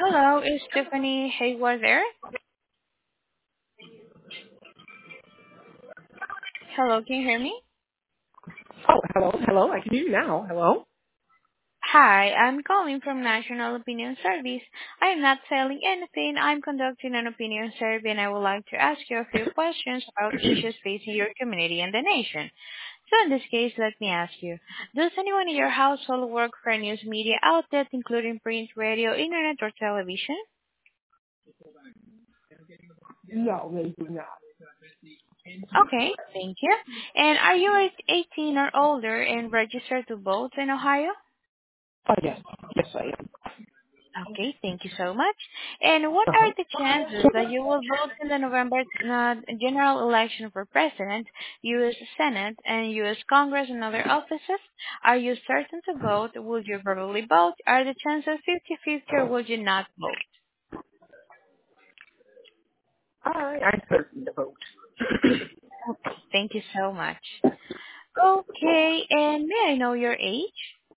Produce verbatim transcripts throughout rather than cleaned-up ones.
Hello, is Stephanie Hayward there? Hello, can you hear me? Oh, hello, hello. I can hear you now. Hello. Hi, I'm calling from National Opinion Service. I am not selling anything. I'm conducting an opinion survey and I would like to ask you a few questions about issues facing your community and the nation. So in this case, let me ask you, does anyone in your household work for a news media outlet, including print, radio, internet, or television? No, they do not. Okay, thank you. And are you eighteen or older and registered to vote in Ohio? Oh, yes. Yes, I am. Okay, thank you so much. And what Uh-huh. are the chances that you will vote in the November uh, general election for president, U S. Senate, and U S. Congress and other offices? Are you certain to vote? Would you probably vote? Are the chances fifty-fifty or would you not vote? I, I'm certain to vote. Okay, thank you so much. Okay, and may I know your age?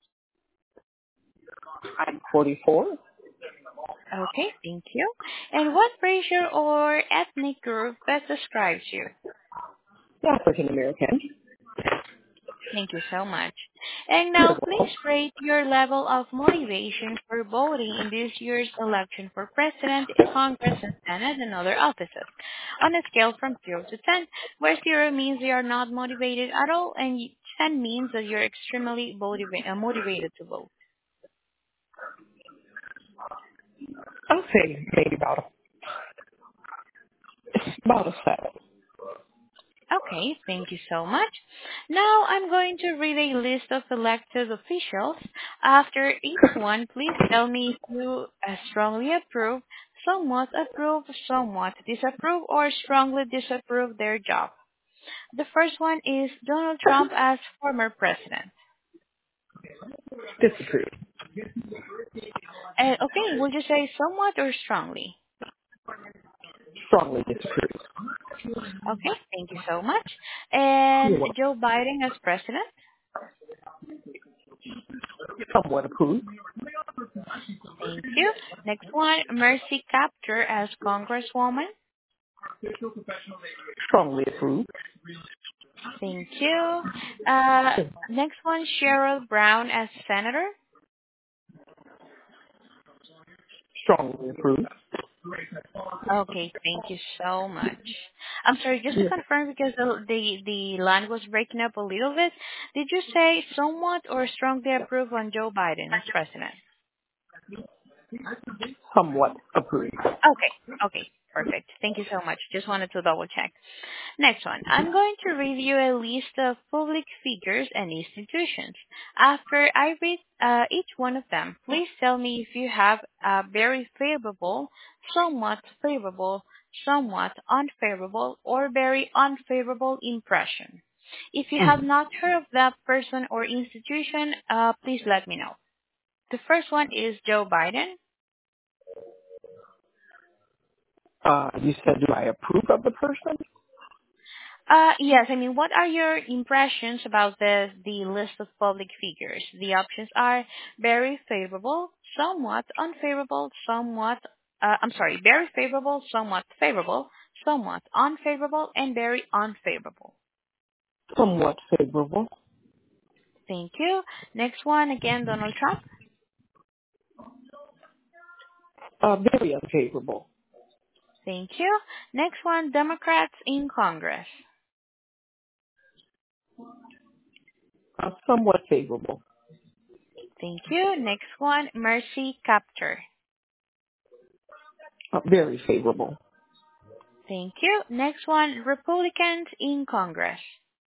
I'm forty-four. Okay, thank you. And what racial or ethnic group best describes you? African American. Thank you so much. And You're now please welcome. rate your level of motivation for voting in this year's election for President, Congress, and Senate and other offices on a scale from zero to ten, where zero means you are not motivated at all and ten means that you're extremely motiva- uh, motivated to vote. I'll say maybe about a, about a seven. Okay, thank you so much. Now I'm going to read a list of elected officials. After each one, please tell me if you uh, strongly approve, somewhat approve, somewhat disapprove, or strongly disapprove their job. The first one is Donald Trump as former president. Disapprove. Uh, okay, would you say somewhat or strongly? Strongly disapprove. Okay, thank you so much. And You're welcome. Joe Biden as president. Somewhat approved. Thank you. Next one, Mercy Kaptur as congresswoman. Strongly approved. Thank you. Uh, next one, Cheryl Brown as senator. Strongly approved. Okay, thank you so much. I'm sorry, just to Yeah. confirm because the the, the line was breaking up a little bit. Did you say somewhat or strongly approve on Joe Biden as president? Somewhat approved. Okay, okay, perfect. Thank you so much. Just wanted to double check. Next one. I'm going to review a list of public figures and institutions. After I read uh, each one of them, please tell me if you have a very favorable, somewhat favorable, somewhat unfavorable, or very unfavorable impression. If you have Mm-hmm. not heard of that person or institution, uh, please let me know. The first one is Joe Biden. Uh, you said, do I approve of the person? Uh, yes, I mean, what are your impressions about the the list of public figures? The options are very favorable, somewhat unfavorable, somewhat, uh, I'm sorry, very favorable, somewhat favorable, somewhat unfavorable, and very unfavorable. Somewhat favorable. Thank you. Next one, again, Donald Trump. Uh, very unfavorable. Thank you. Next one, Democrats in Congress. Uh, somewhat favorable. Thank you. Next one, Mercy Kaptur. Uh, very favorable. Thank you. Next one, Republicans in Congress.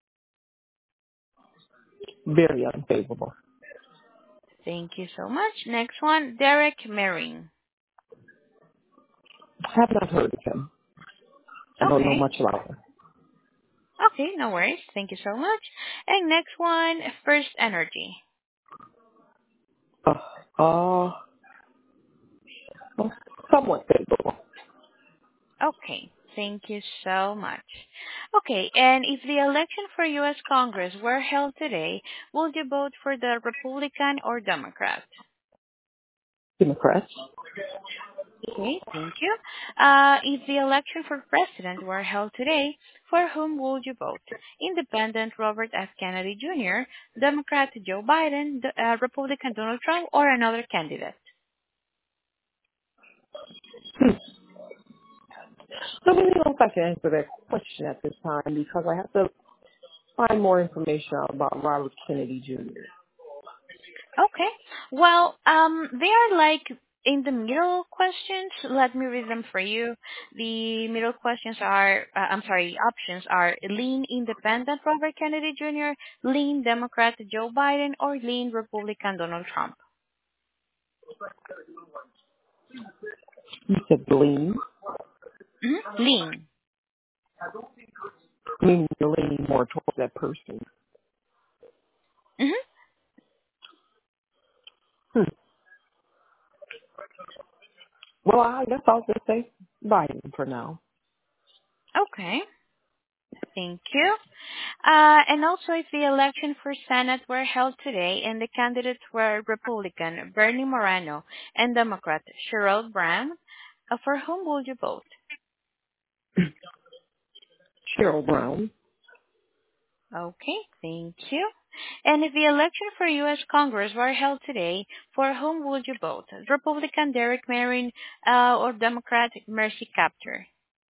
Very unfavorable. Thank you so much. Next one, Derek Merring. Have not heard of him. I don't know Okay. much about him. Okay, no worries. Thank you so much. And next one, First Energy. Uh, uh, somewhat favorable. Okay. Thank you so much. Okay, and if the election for U S. Congress were held today, would you vote for the Republican or Democrat? Democrats. Okay, thank you. Uh, if the election for president were held today, for whom would you vote? Independent Robert F. Kennedy Junior, Democrat Joe Biden, the, uh, Republican Donald Trump, or another candidate? I don't really know if I can answer that question at this time because I have to find more information out about Robert Kennedy Junior Okay. Well, um, they are like in the middle questions. Let me read them for you. The middle questions are, uh, I'm sorry, options are lean independent Robert Kennedy Junior, lean Democrat Joe Biden, or lean Republican Donald Trump. You said lean, Mm-hmm. Lean. meaning you're leaning more towards that person. Mm-hmm. Hmm. Well, I guess I'll just say Biden for now. Okay. Thank you. Uh, and also, if the election for Senate were held today and the candidates were Republican Bernie Moreno and Democrat Sherrod Brown, uh, for whom would you vote? Cheryl Brown. Okay, thank you. And if the election for U S. Congress were held today, for whom would you vote? Republican Derek Merrin uh, or Democrat Mercy Kaptur?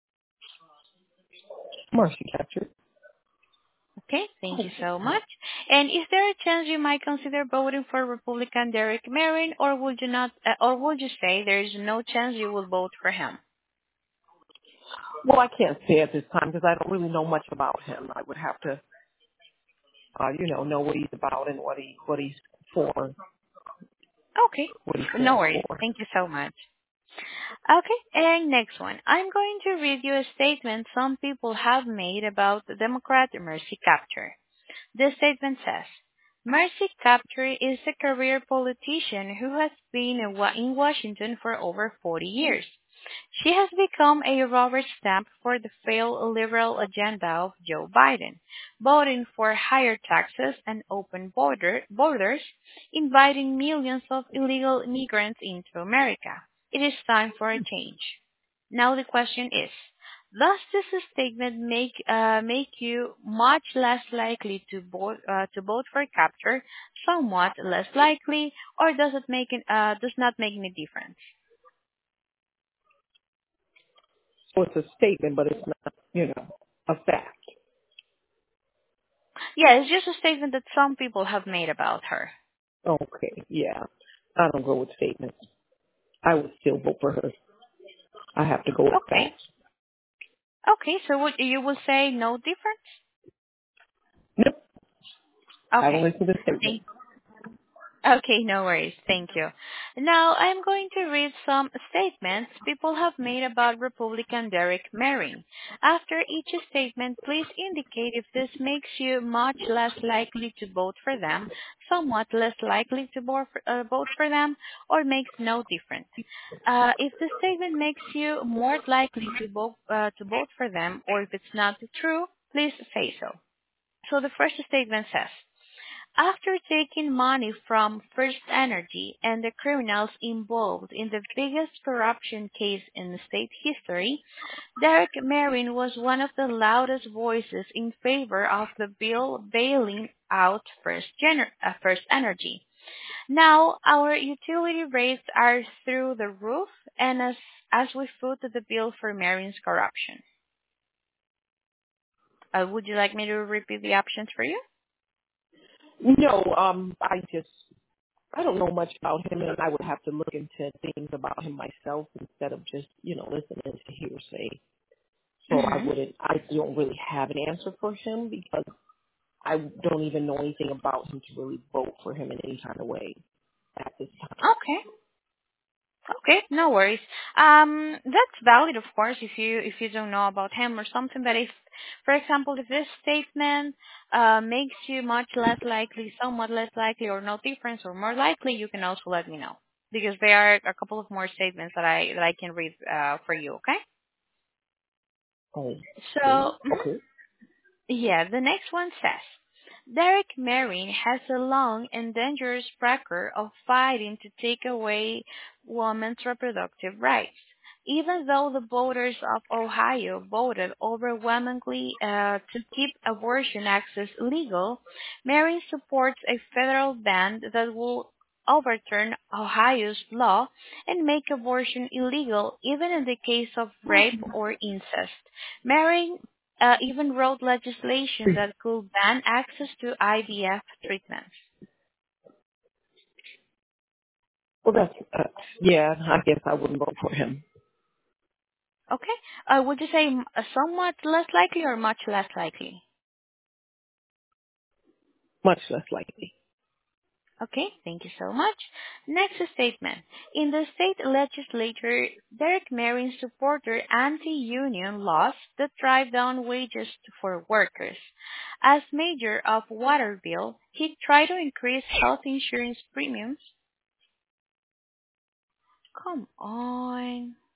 Marcy Catcher. Okay, thank you so much. And is there a chance you might consider voting for Republican Derek Merrin, or would you not, uh, or would you say there is no chance you will vote for him? Well, I can't say at this time because I don't really know much about him. I would have to, uh, you know, know what he's about and what he what he's for, Okay, what he no stands worries. for. Thank you so much. Okay, and next one. I'm going to read you a statement some people have made about the Democrat Mercy Kaptur. The statement says, Mercy Kaptur is a career politician who has been in Wa- in Washington for over forty years. She has become a rubber stamp for the failed liberal agenda of Joe Biden, voting for higher taxes and open border, borders, inviting millions of illegal immigrants into America. It is time for a change. Now the question is, does this statement make uh, make you much less likely to vote uh, to vote for capture, somewhat less likely, or does it make it, uh, does not make any difference? So it's a statement, but it's not, you know, a fact. Yeah, it's just a statement that some people have made about her. Okay, yeah. I don't go with statements. I would still vote for her. I have to go with Okay. facts. Okay, so what you will say no difference? Nope. I don't Okay. listen to statements. Thank Okay, no worries. Thank you. Now, I'm going to read some statements people have made about Republican Derek Merring. After each statement, please indicate if this makes you much less likely to vote for them, somewhat less likely to vote for, uh, vote for them, or makes no difference. Uh, if the statement makes you more likely to vote, uh, to vote for them, or if it's not true, please say so. So the first statement says, after taking money from First Energy and the criminals involved in the biggest corruption case in state history, Derek Merrin was one of the loudest voices in favor of the bill bailing out First, Gener- uh, First Energy. Now, our utility rates are through the roof, and as, as we foot the bill for Merrin's corruption. Uh, would you like me to repeat the options for you? No, um, I just, I don't know much about him, and I would have to look into things about him myself instead of just, you know, listening to hearsay. So I Mm-hmm. wouldn't, I don't really have an answer for him because I don't even know anything about him to really vote for him in any kind of way at this time. Okay. Okay, no worries. Um, that's valid, of course, if you if you don't know about him or something. But if, for example, if this statement uh, makes you much less likely, somewhat less likely, or no difference, or more likely, you can also let me know because there are a couple of more statements that I that I can read uh, for you. Okay. Oh, So okay, mhm. okay. Yeah, the next one says. Derek Merrin has a long and dangerous record of fighting to take away women's reproductive rights. Even though the voters of Ohio voted overwhelmingly uh, to keep abortion access legal, Merrin supports a federal ban that will overturn Ohio's law and make abortion illegal even in the case of rape or incest. Merrin uh, even wrote legislation that could ban access to I V F treatments. Well, that's uh, yeah. I guess I wouldn't vote for him. Okay. Uh, would you say m- uh, somewhat less likely or much less likely? Much less likely. Okay, thank you so much. Next statement. In the state legislature, Derek Merrin supported anti-union laws that drive down wages for workers. As mayor of Waterville, he tried to increase health insurance premiums. Come on.